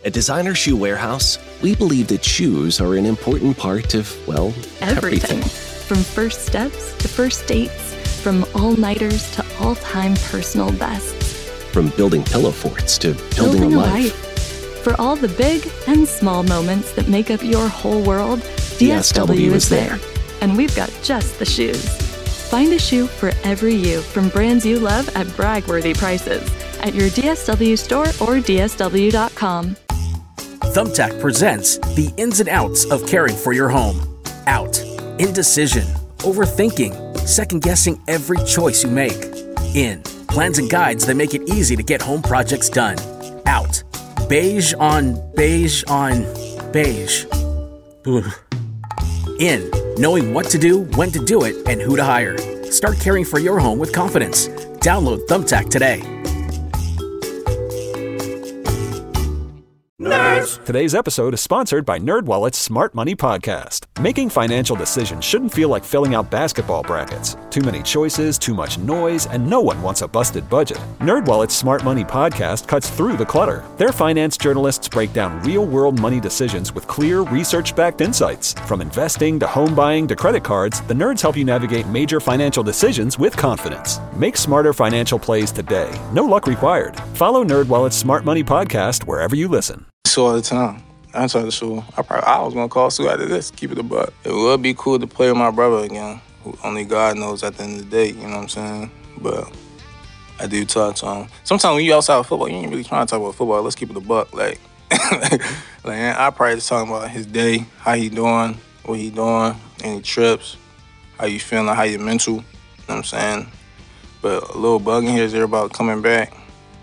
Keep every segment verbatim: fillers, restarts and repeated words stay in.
At Designer Shoe Warehouse, we believe that shoes are an important part of, well, everything. everything. From first steps to first dates, from all-nighters to all-time personal bests. From building pillow forts to building, Building a a life. life. For all the big and small moments that make up your whole world, D S W is there. And we've got just the shoes. Find a shoe for every you from brands you love at brag-worthy prices at your D S W store or D S W dot com. Thumbtack presents the ins and outs of caring for your home. Out. Indecision. Overthinking. Second-guessing every choice you make. In. Plans and guides that make it easy to get home projects done. Out. Beige on beige on beige. Ugh. In. Knowing what to do, when to do it, and who to hire. Start caring for your home with confidence. Download Thumbtack today. Nerds! Today's episode is sponsored by NerdWallet's Smart Money Podcast. Making financial decisions shouldn't feel like filling out basketball brackets. Too many choices, too much noise, and no one wants a busted budget. NerdWallet's Smart Money Podcast cuts through the clutter. Their finance journalists break down real-world money decisions with clear, research-backed insights. From investing to home buying to credit cards, the nerds help you navigate major financial decisions with confidence. Make smarter financial plays today. No luck required. Follow NerdWallet's Smart Money Podcast wherever you listen. Sue all the time. I told Sue. I probably I was gonna call Sue after this. Keep it a buck. It would be cool to play with my brother again. Who only God knows at the end of the day. You know what I'm saying? But I do talk to him. Sometimes when you outside of football, you ain't really trying to talk about football. Let's keep it a buck. Like, like I probably just talking about his day, how he doing, what he doing, any trips, how you feeling, how you mental. You know what I'm saying? But a little bug in here is there about coming back.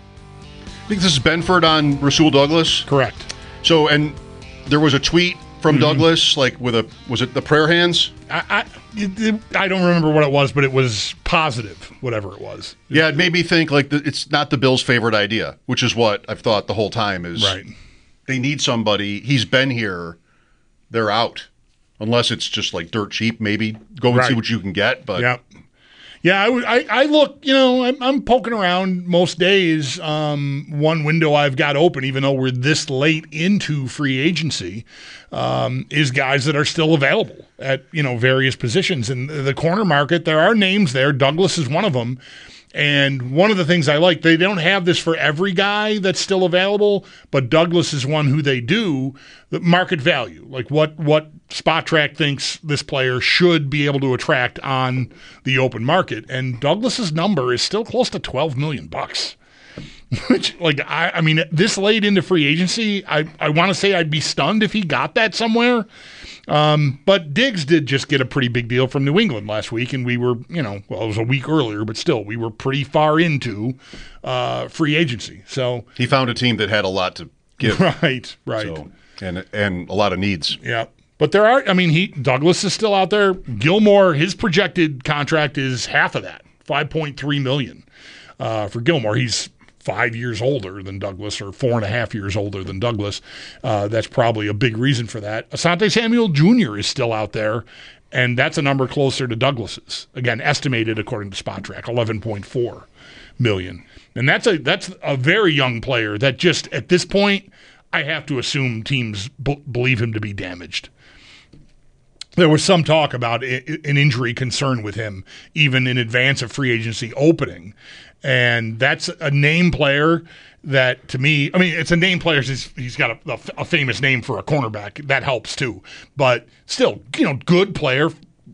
I think this is Benford on Rasul Douglas. Correct. So, and there was a tweet from Mm-hmm. Douglas, like with a, was it the prayer hands? I, I, it, I don't remember what it was, but it was positive, whatever it was. Yeah, it made me think like the, it's not the Bills' favorite idea, which is what I've thought the whole time is Right. They need somebody. He's been here. They're out. Unless it's just like dirt cheap, maybe go and Right. see what you can get. But Yeah. Yeah, I, would- I, I look, you know, I'm, I'm poking around most days. Um, one window I've got open, even though we're this late into free agency, um, is guys that are still available at, you know, various positions. In the corner market, there are names there. Douglas is one of them. And one of the things I like, they don't have this for every guy that's still available, but Douglas is one who they do. The market value, like what what Spot Track thinks this player should be able to attract on the open market, and Douglas's number is still close to twelve million bucks. Which, like, I, I mean, this late into free agency, I, I want to say I'd be stunned if he got that somewhere. Um, but Diggs did just get a pretty big deal from New England last week, and we were, you know, well, it was a week earlier, but still, we were pretty far into uh, free agency. So he found a team that had a lot to give. Right, right. So, and and a lot of needs. Yeah. But there are, I mean, he Douglas is still out there. Gilmore, his projected contract is half of that, five point three million dollars uh, for Gilmore. He's five years older than Douglas, or four and a half years older than Douglas. Uh, that's probably a big reason for that. Asante Samuel Junior is still out there, and that's a number closer to Douglas's. Again, estimated according to Spot Track, eleven point four million dollars. And that's a that's a very young player that just, at this point, I have to assume teams b- believe him to be damaged. There was some talk about I- an injury concern with him, even in advance of free agency opening. And that's a name player that, to me, I mean, it's a name player. He's, he's got a, a, a famous name for a cornerback. That helps, too. But still, you know, good player.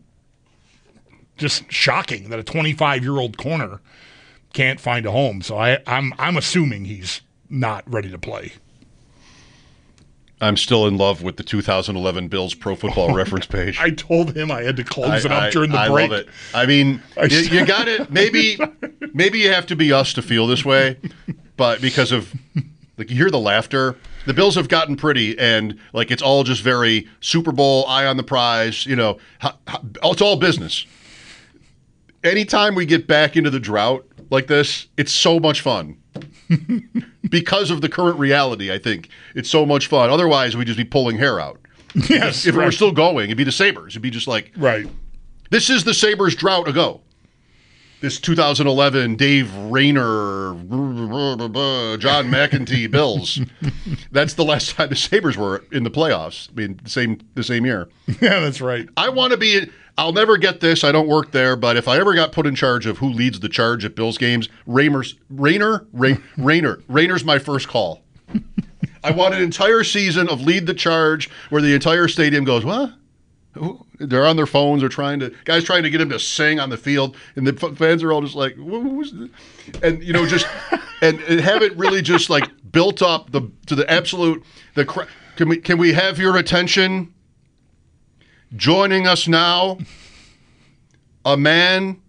Just shocking that a twenty-five-year-old corner can't find a home. So I, I'm I'm assuming he's not ready to play. I'm still in love with the two thousand eleven Bills Pro Football Reference page. I told him I had to close I, it up I, during the I break. love it. I mean, I you, you got it. Maybe, maybe you have to be us to feel this way, but because of like you hear the laughter, the Bills have gotten pretty, and like it's all just very Super Bowl, eye on the prize. You know, how, how, it's all business. Anytime we get back into the drought like this, it's so much fun. Because of the current reality, I think it's so much fun. Otherwise, we'd just be pulling hair out. Yes, if right. it were still going, it'd be the Sabres. It'd be just like, Right. this is the Sabres drought ago. this two thousand eleven Dave Rayner, John McEntee Bills. That's the last time the Sabres were in the playoffs. I mean, the same the same year. Yeah, that's right. I want to be. I'll never get this. I don't work there, but if I ever got put in charge of who leads the charge at Bills games, Raymer's, Rayner, Ray, Rayner, Rayner's my first call. I want an entire season of lead the charge where the entire stadium goes, what? They're on their phones. They're trying to guys trying to get him to sing on the field, and the fans are all just like, "Who's this?" And you know, just and, and have it really just like built up the to the absolute. The can we can we have your attention? Joining us now, a man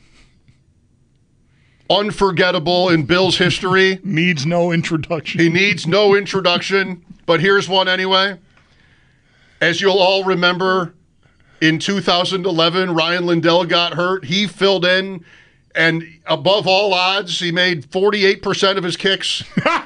unforgettable in Bills history. Needs no introduction. He needs no introduction, but here's one anyway. As you'll all remember, in two thousand eleven, Ryan Lindell got hurt. He filled in, and above all odds, he made forty-eight percent of his kicks.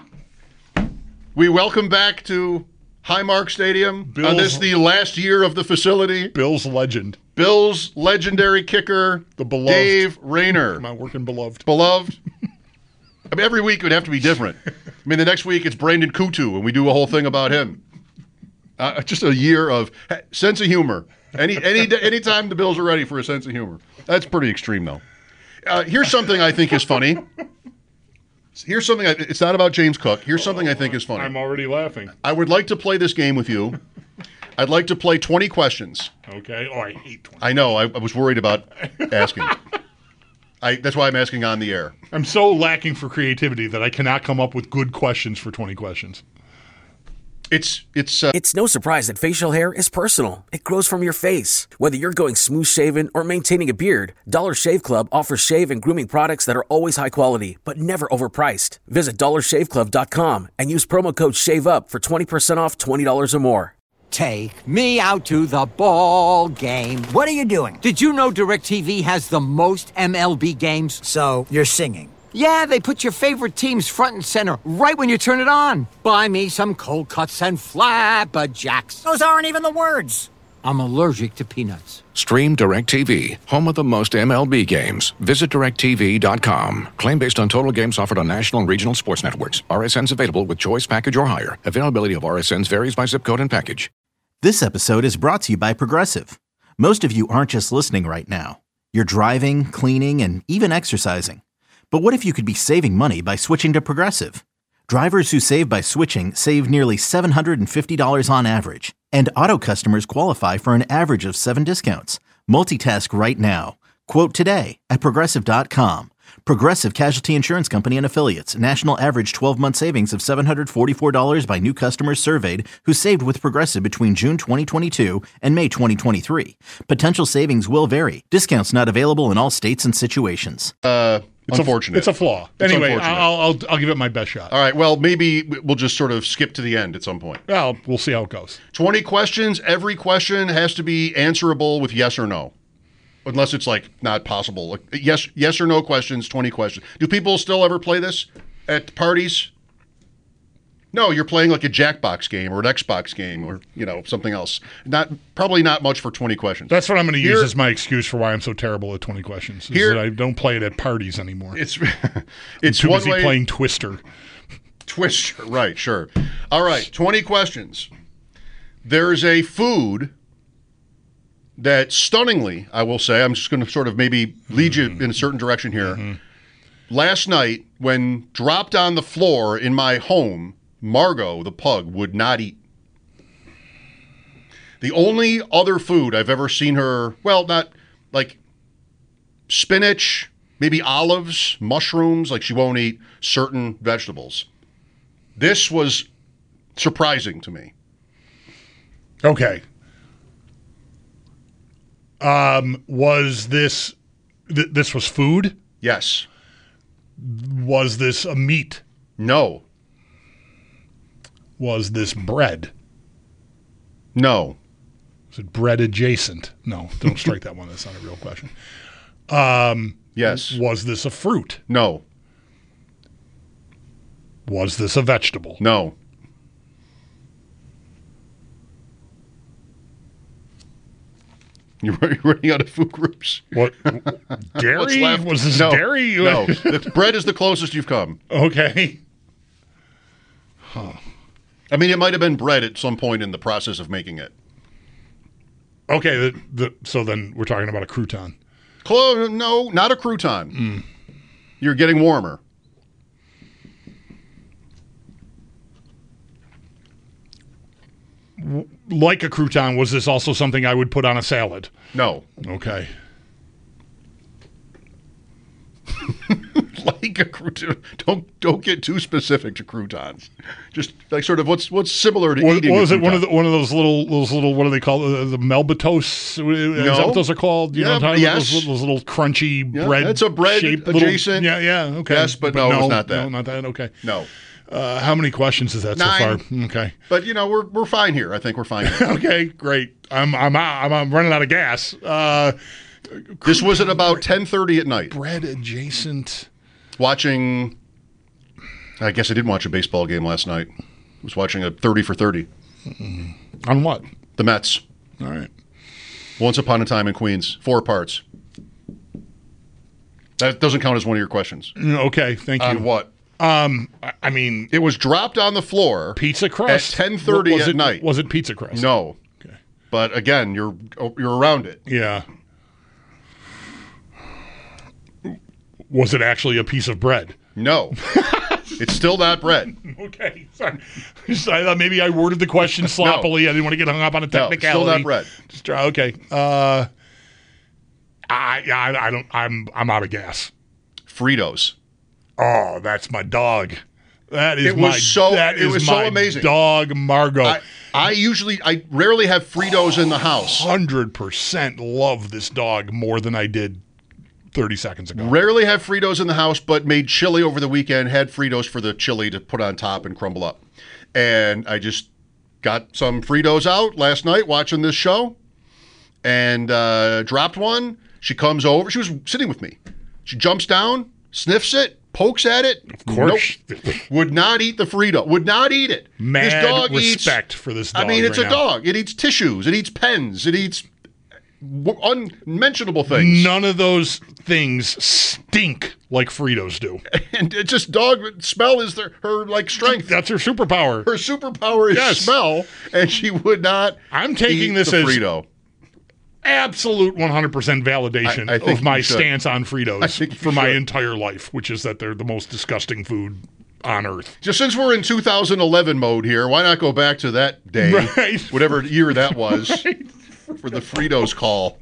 We welcome back to Highmark Stadium. Bills, on this, the last year of the facility. Bills legend. Bills legendary kicker, the beloved Dave Rayner. My working beloved. Beloved. I mean, every week would have to be different. I mean, the next week it's Brandon Kutu, and we do a whole thing about him. Uh, just a year of sense of humor. Any any anytime the Bills are ready for a sense of humor. That's pretty extreme, though. Uh, here's something I think is funny. Here's something. I, it's not about James Cook. Here's something I think is funny. I'm already laughing. I would like to play this game with you. I'd like to play twenty questions. Okay. Oh, I hate twenty. I know. I, I was worried about asking. I, that's why I'm asking on the air. I'm so lacking for creativity that I cannot come up with good questions for twenty questions. It's it's uh, It's no surprise that facial hair is personal. It grows from your face. Whether you're going smooth shaven or maintaining a beard, Dollar Shave Club offers shave and grooming products that are always high quality, but never overpriced. Visit dollar shave club dot com and use promo code SHAVEUP for twenty percent off twenty dollars or more. Take me out to the ball game. What are you doing? Did you know DirecTV has the most M L B games? So, you're singing. Yeah, they put your favorite teams front and center right when you turn it on. Buy me some cold cuts and flapjacks. Those aren't even the words. I'm allergic to peanuts. Stream DirecTV, home of the most M L B games. Visit direct T V dot com. Claim based on total games offered on national and regional sports networks. R S Ns available with choice package or higher. Availability of R S Ns varies by zip code and package. This episode is brought to you by Progressive. Most of you aren't just listening right now. You're driving, cleaning, and even exercising. But what if you could be saving money by switching to Progressive? Drivers who save by switching save nearly seven hundred fifty dollars on average. And auto customers qualify for an average of seven discounts. Multitask right now. Quote today at Progressive dot com. Progressive Casualty Insurance Company and Affiliates. National average twelve-month savings of seven hundred forty-four dollars by new customers surveyed who saved with Progressive between June twenty twenty-two and May twenty twenty-three. Potential savings will vary. Discounts not available in all states and situations. Uh, It's unfortunate. A, it's a flaw. It's anyway, unfortunate. I'll, I'll I'll give it my best shot. All right. Well, maybe we'll just sort of skip to the end at some point. Well, we'll see how it goes. twenty questions. Every question has to be answerable with yes or no. Unless it's like not possible. Like, yes, yes or no questions, twenty questions. Do people still ever play this at parties? No, you're playing like a Jackbox game or an Xbox game or, you know, something else. Not probably not much for twenty questions. That's what I'm going to Here- use as my excuse for why I'm so terrible at twenty questions. Is Here- that I don't play it at parties anymore. It's I'm it's too one busy way playing Twister. Twister, right, sure. All right, twenty questions. There's a food that stunningly, I will say, I'm just going to sort of maybe lead you in a certain direction here. Mm-hmm. Last night, when dropped on the floor in my home, Margot, the pug, would not eat. The only other food I've ever seen her, well, not like spinach, maybe olives, mushrooms, like she won't eat certain vegetables. This was surprising to me. Okay. Um, was this th- this was food? Yes. Was this a meat? No. Was this bread? No. Is it bread adjacent? No, don't strike that one. That's not a real question. Um, yes. Was this a fruit? No. Was this a vegetable? No. You're running out of food groups. What? Dairy? What's left? Was this no, dairy? No. The bread is the closest you've come. Okay. Huh. I mean, it might have been bread at some point in the process of making it. Okay, the, the, so then we're talking about a crouton. Clo- no, not a crouton. Mm. You're getting warmer. Like a crouton, was this also something I would put on a salad? No. Okay. Like a crouton. Don't don't get too specific to croutons. Just like sort of what's what's similar to what, eating. What was a it? One of the one of those little those little what do they call it? The Melbatos? Is no. that what those are called? You yeah, know what I'm talking yes. about? Those, those little crunchy yeah, bread. It's a bread adjacent. Little, yeah, yeah. Okay. Yes, but, but no, no, it's not that. No, not that. Okay. No. Uh, how many questions is that Nine. so far? Okay. But you know we're we're fine here. I think we're fine. Okay, great. I'm I'm I'm, I'm running out of gas. Uh, this was at about ten thirty at night. Bread adjacent. Watching. I guess I didn't watch a baseball game last night. I was watching a thirty for thirty. Mm-hmm. On what? The Mets. All right. Once Upon a Time in Queens. Four parts. That doesn't count as one of your questions. Okay, thank you. On what? Um, I mean, it was dropped on the floor. Pizza crust at ten thirty at it, night. Was it pizza crust? No. Okay. But again, you're you're around it. Yeah. Was it actually a piece of bread? No. It's still not bread. Okay, sorry. I thought maybe I worded the question sloppily. No. I didn't want to get hung up on a technicality. No, still not bread. Just try, okay. Uh, I, I I don't. I'm I'm out of gas. Fritos. Oh, that's my dog. That is it was my so, that it is was my so amazing. Dog Margot. I, I usually I rarely have Fritos in the house. Hundred percent love this dog more than I did thirty seconds ago. Rarely have Fritos in the house, but made chili over the weekend. Had Fritos for the chili to put on top and crumble up. And I just got some Fritos out last night watching this show, and uh, dropped one. She comes over. She was sitting with me. She jumps down, sniffs it. Pokes at it. Of course. Nope. Would not eat the Frito. Would not eat it. Mad this dog respect eats, for this dog. I mean, it's right a now. dog. It eats tissues. It eats pens. It eats unmentionable things. None of those things stink like Fritos do. And it's just dog smell is their, her like strength. That's her superpower. Her superpower is yes. smell, and she would not. I'm taking eat this the as Frito. Absolute one hundred percent validation I, I of my should. stance on Fritos for you my should. entire life, which is that they're the most disgusting food on earth. Just since we're in two thousand eleven mode here, why not go back to that day, right. whatever year that was, right. for the Fritos call.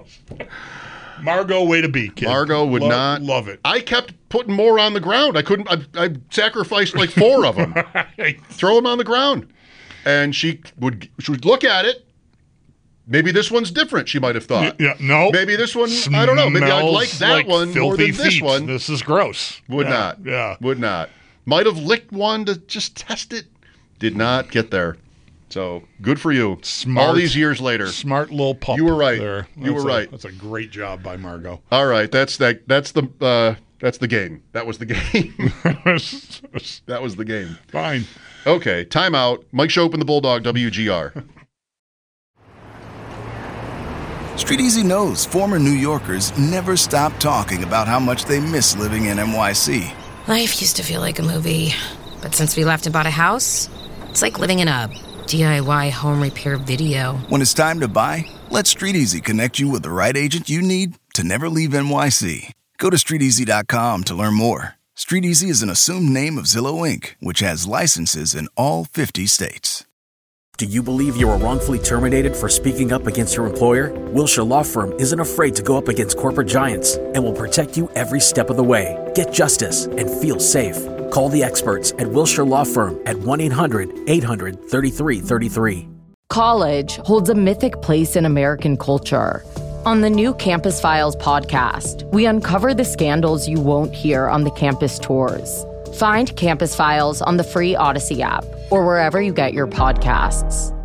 Margot, way to be, kid. Margot would Lo- not love it. I kept putting more on the ground. I couldn't. I, I sacrificed like four of them. right. Throw them on the ground, and she would. She would look at it. Maybe this one's different. She might have thought. Yeah, no. Maybe this one. I don't know. Maybe I'd like that like one more than filthy this feet. one. This is gross. Would yeah, not. Yeah. Would not. Might have licked one to just test it. Did not get there. So good for you. Smart. All these years later. Smart little pup. You were right. There. You were a, right. That's a great job by Margot. All right. That's that. That's the. Uh, that's the game. That was the game. That was the game. Fine. Okay. Timeout. Mike Shope and the Bulldog. W G R. Street Easy knows former New Yorkers never stop talking about how much they miss living in N Y C. Life used to feel like a movie, but since we left and bought a house, it's like living in a D I Y home repair video. When it's time to buy, let Street Easy connect you with the right agent you need to never leave N Y C. Go to street easy dot com to learn more. Street Easy is an assumed name of Zillow Incorporated, which has licenses in all fifty states. Do you believe you were wrongfully terminated for speaking up against your employer? Wilshire Law Firm isn't afraid to go up against corporate giants and will protect you every step of the way. Get justice and feel safe. Call the experts at Wilshire Law Firm at one eight hundred eight hundred thirty-three thirty-three. College holds a mythic place in American culture. On the new Campus Files podcast, we uncover the scandals you won't hear on the campus tours. Find Campus Files on the free Odyssey app or wherever you get your podcasts.